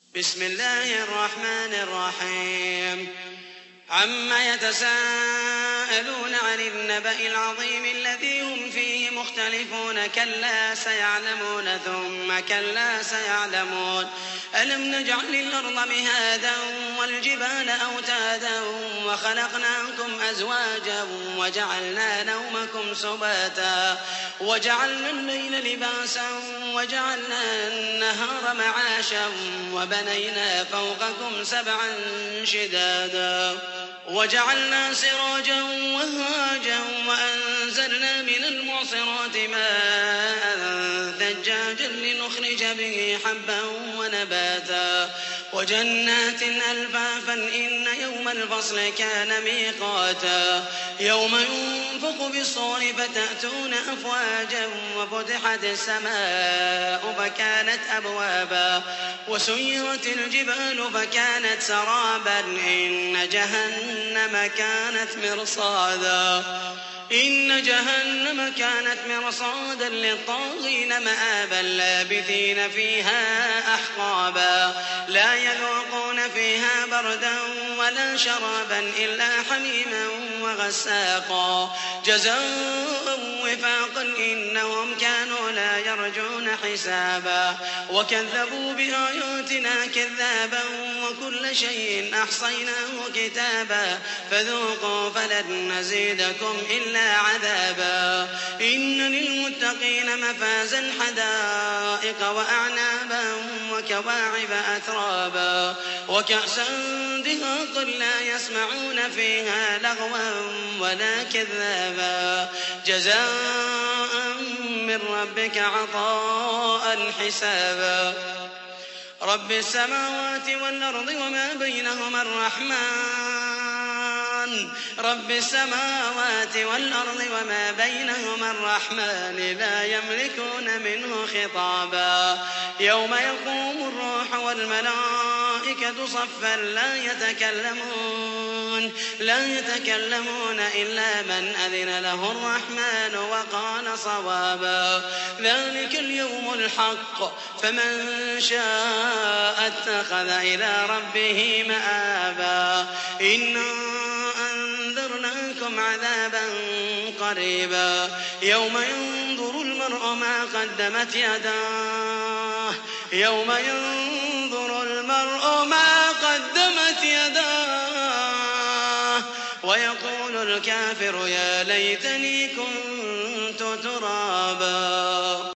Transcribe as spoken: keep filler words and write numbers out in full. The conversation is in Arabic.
بسم الله الرحمن الرحيم عما يتساءلون عن النبأ العظيم الذي هم فيه مختلفون كلا سيعلمون ثم كلا سيعلمون ألم نجعل الأرض مهادا والجبال أوتادا وخلقناكم أزواجا وجعلنا نومكم سباتا وجعلنا الليل لباسا وجعلنا النهار معاشا وبنينا فوقكم سبعا شدادا وجعلنا سراجا وهاجا وأنزلنا من المعصرات ماء ثجاجا لنخرج به حبا ونباتا وجنات ألفافا إن يوم الفصل كان ميقاتا يوم ينفخ بالصور فتأتون أفواجا وفتحت السماء فكانت أبوابا وسيرت الجبال فكانت سرابا إن جهنم كانت مرصادا إن جهنم كانت مرصادا للطاغين مآبا لابثين فيها أحقابا لا يذوقون فيها بردا ولا شرابا إلا حميما وغساقا جزاء وفاقا إنهم كانوا لا يرجون حسابا وكذبوا بآياتنا كذابا وكل شيء أحصيناه كتابا فذوقوا فلن نزيدكم إلا عذابا إن للمتقين مفازا حدائق وأعنابا وكواعب أترابا وكأسا دهاقا لا يسمعون فيها لغوا ولا كذابا جزاء من ربك عطاء حسابا رب السماوات والأرض وما بينهما الرحمن رب السماوات والأرض وما بينهما الرحمن لا يملكون منه خطابا يوم يقوم الروح والملائكة صفا لا يتكلمون لا يتكلمون إلا من أذن له الرحمن وقال صوابا ذلك اليوم الحق فمن شاء اتخذ إلى ربه مآبا إنا أنذرناكم عذابا قريبا يوم ينظر المرء ما قدمت يداه يوم ينظر المرء ما قدمت يداه ويقول الكافر يا ليتني كنت ترابا.